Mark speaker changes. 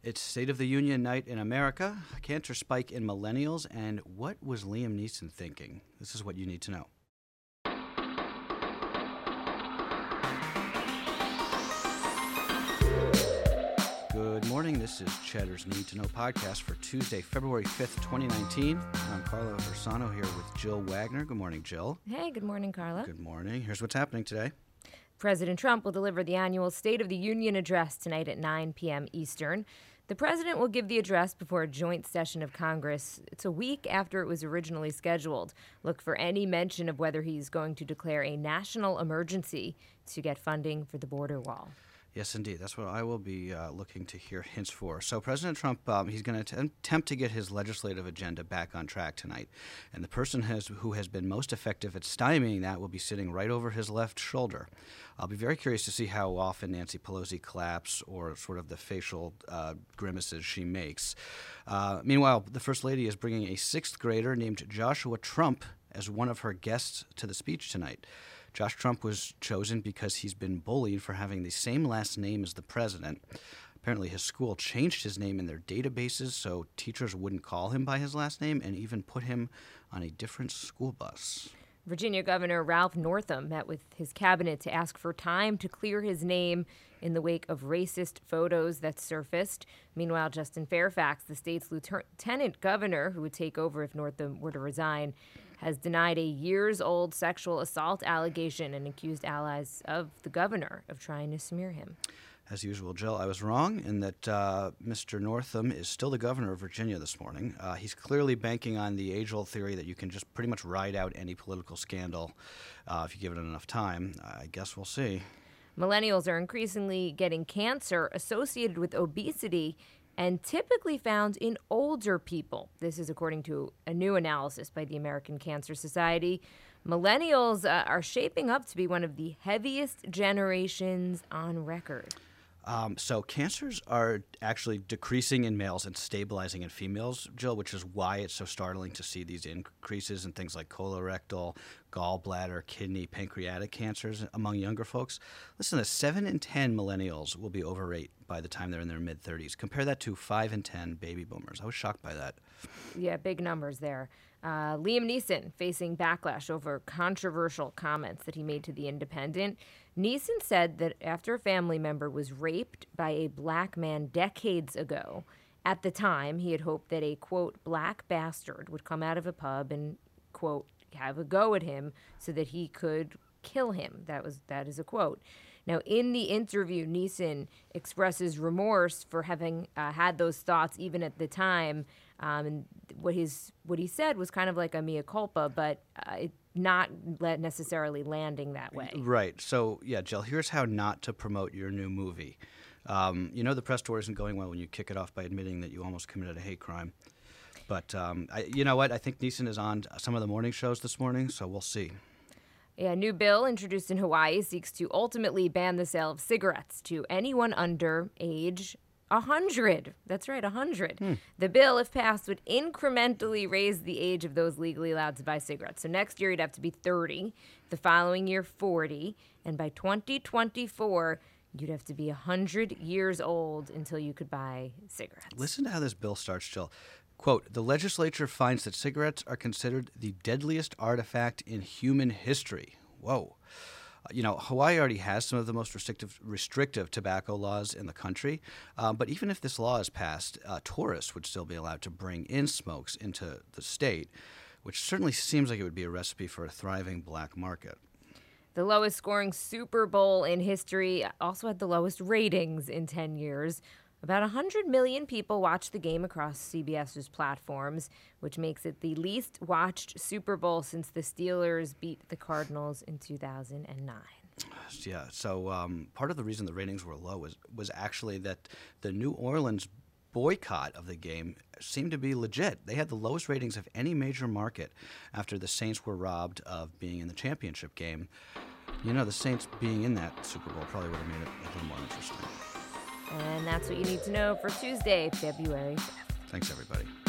Speaker 1: It's State of the Union night in America, cancer spike in millennials, and what was Liam Neeson thinking? This is what you need to know. Good morning. This is Cheddar's Need to Know podcast for Tuesday, February 5th, 2019. I'm Carlo Versano here with Jill Wagner. Good morning, Jill.
Speaker 2: Hey, good morning, Carlo.
Speaker 1: Good morning. Here's what's happening today.
Speaker 2: President Trump will deliver the annual State of the Union address tonight at 9 p.m. Eastern. The president will give the address before a joint session of Congress. It's a week after it was originally scheduled. Look for any mention of whether he's going to declare a national emergency to get funding for the border wall.
Speaker 1: Yes, indeed. That's what I will be looking to hear hints for. So President Trump, he's going to attempt to get his legislative agenda back on track tonight. And the person who has been most effective at stymieing that will be sitting right over his left shoulder. I'll be very curious to see how often Nancy Pelosi claps or sort of the facial grimaces she makes. Meanwhile, the First Lady is bringing a sixth grader named Joshua Trump as one of her guests to the speech tonight. Josh Trump was chosen because he's been bullied for having the same last name as the president. Apparently, his school changed his name in their databases so teachers wouldn't call him by his last name and even put him on a different school bus.
Speaker 2: Virginia Governor Ralph Northam met with his cabinet to ask for time to clear his name in the wake of racist photos that surfaced. Meanwhile, Justin Fairfax, the state's lieutenant governor who would take over if Northam were to resign, has denied a years-old sexual assault allegation and accused allies of the governor of trying to smear him.
Speaker 1: As usual, Jill, I was wrong in that Mr. Northam is still the governor of Virginia this morning. He's clearly banking on the age-old theory that you can just pretty much ride out any political scandal if you give it enough time. I guess we'll see.
Speaker 2: Millennials are increasingly getting cancer associated with obesity and typically found in older people. This is according to a new analysis by the American Cancer Society. Millennials are shaping up to be one of the heaviest generations on record.
Speaker 1: So cancers are actually decreasing in males and stabilizing in females, Jill, which is why it's so startling to see these increases in things like colorectal, gallbladder, kidney, pancreatic cancers among younger folks. Listen, 7 in 10 millennials will be overweight by the time they're in their mid-30s. Compare that to 5 in 10 baby boomers. I was shocked by that.
Speaker 2: Yeah, big numbers there. Liam Neeson facing backlash over controversial comments that he made to The Independent. Neeson said that after a family member was raped by a black man decades ago, at the time he had hoped that a, quote, black bastard would come out of a pub and, quote, have a go at him so that he could kill him. That is a quote. Now, in the interview, Neeson expresses remorse for having had those thoughts even at the time. And what he said was kind of like a mea culpa, but not necessarily landing that way.
Speaker 1: Right. So, yeah, Jill, here's how not to promote your new movie. The press tour isn't going well when you kick it off by admitting that you almost committed a hate crime. But you know what? I think Neeson is on some of the morning shows this morning, so we'll see.
Speaker 2: A new bill introduced in Hawaii seeks to ultimately ban the sale of cigarettes to anyone under age 100. That's right, 100. The bill, if passed, would incrementally raise the age of those legally allowed to buy cigarettes. So next year, you'd have to be 30, the following year, 40, and by 2024, you'd have to be 100 years old until you could buy cigarettes.
Speaker 1: Listen to how this bill starts, Jill. Quote, the legislature finds that cigarettes are considered the deadliest artifact in human history. Whoa. Hawaii already has some of the most restrictive tobacco laws in the country. But even if this law is passed, tourists would still be allowed to bring in smokes into the state, which certainly seems like it would be a recipe for a thriving black market.
Speaker 2: The lowest scoring Super Bowl in history also had the lowest ratings in 10 years. About 100 million people watched the game across CBS's platforms, which makes it the least watched Super Bowl since the Steelers beat the Cardinals in 2009.
Speaker 1: Yeah, so part of the reason the ratings were low was actually that the New Orleans boycott of the game seemed to be legit. They had the lowest ratings of any major market after the Saints were robbed of being in the championship game. The Saints being in that Super Bowl probably would have made it a little more interesting.
Speaker 2: And that's what you need to know for Tuesday, February 5th.
Speaker 1: Thanks, everybody.